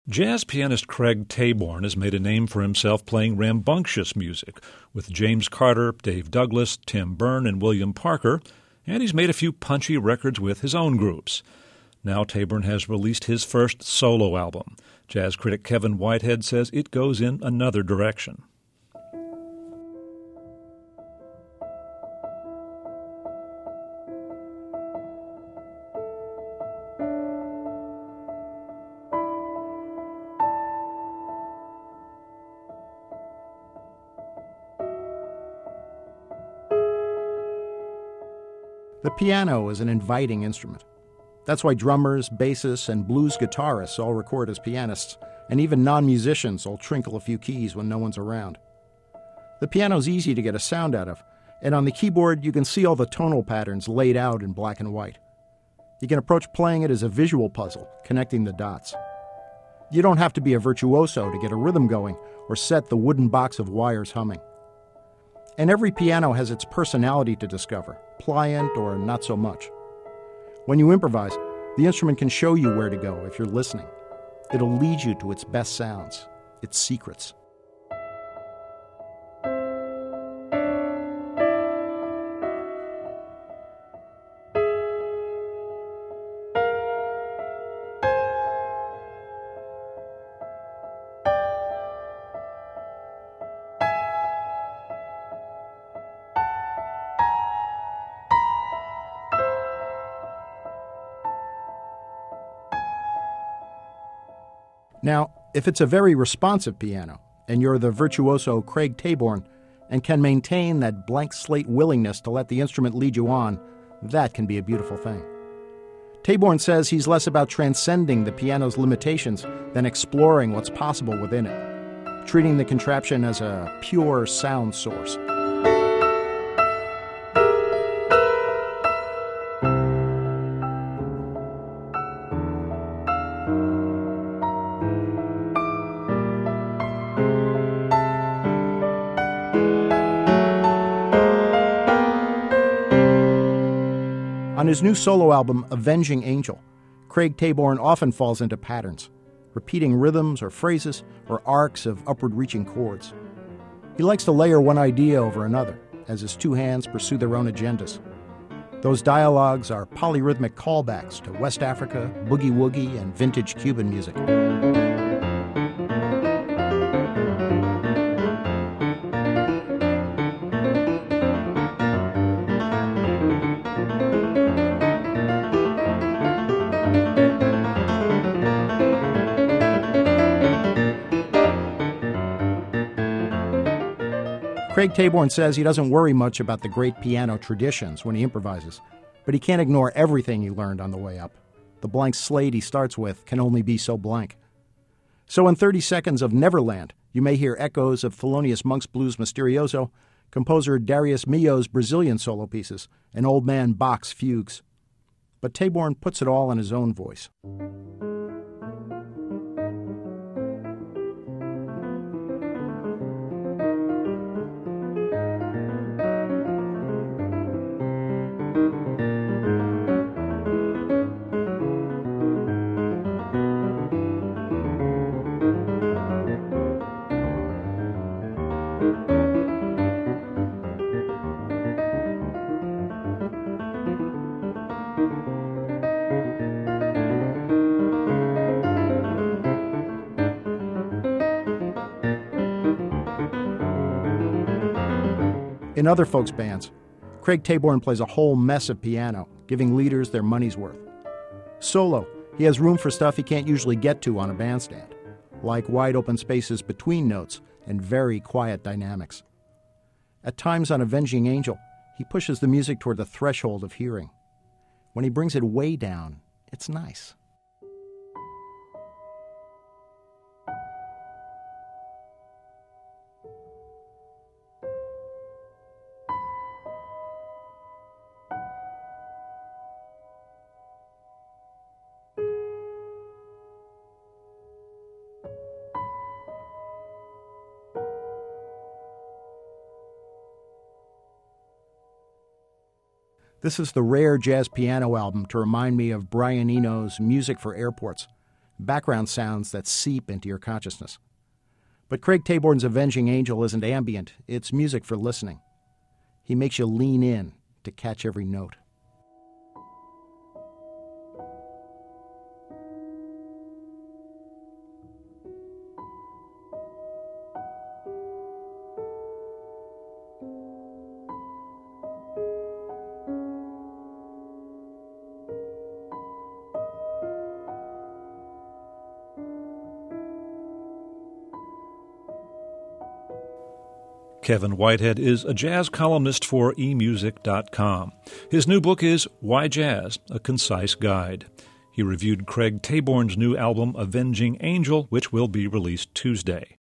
Jazz pianist Craig Taborn has made a name for himself playing rambunctious music with James Carter, Dave Douglas, Tim Byrne, and William Parker, and he's made a few punchy records with his own groups. Now Taborn has released his first solo album. Jazz critic Kevin Whitehead says it goes in another direction. The piano is an inviting instrument. That's why drummers, bassists, and blues guitarists all record as pianists, and even non-musicians will trinkle a few keys when no one's around. The piano's easy to get a sound out of, and on the keyboard you can see all the tonal patterns laid out in black and white. You can approach playing it as a visual puzzle, connecting the dots. You don't have to be a virtuoso to get a rhythm going or set the wooden box of wires humming. And every piano has its personality to discover, pliant or not so much. When you improvise, the instrument can show you where to go if you're listening. It'll lead you to its best sounds, its secrets. Now, if it's a very responsive piano, and you're the virtuoso Craig Taborn, and can maintain that blank slate willingness to let the instrument lead you on, that can be a beautiful thing. Taborn says he's less about transcending the piano's limitations than exploring what's possible within it, treating the contraption as a pure sound source. On his new solo album, Avenging Angel, Craig Taborn often falls into patterns, repeating rhythms or phrases or arcs of upward-reaching chords. He likes to layer one idea over another as his two hands pursue their own agendas. Those dialogues are polyrhythmic callbacks to West Africa, boogie-woogie, and vintage Cuban music. Craig Taborn says he doesn't worry much about the great piano traditions when he improvises, but he can't ignore everything he learned on the way up. The blank slate he starts with can only be so blank. So in 30 seconds of Neverland, you may hear echoes of Thelonious Monk's Blues Mysterioso, composer Darius Milhaud's Brazilian solo pieces, and Old Man Bach's fugues. But Taborn puts it all in his own voice. In other folks' bands, Craig Taborn plays a whole mess of piano, giving leaders their money's worth. Solo, he has room for stuff he can't usually get to on a bandstand, like wide open spaces between notes and very quiet dynamics. At times on Avenging Angel, he pushes the music toward the threshold of hearing. When he brings it way down, it's nice. This is the rare jazz piano album to remind me of Brian Eno's Music for Airports, background sounds that seep into your consciousness. But Craig Taborn's Avenging Angel isn't ambient, it's music for listening. He makes you lean in to catch every note. Kevin Whitehead is a jazz columnist for emusic.com. His new book is Why Jazz? A Concise Guide. He reviewed Craig Taborn's new album, Avenging Angel, which will be released Tuesday.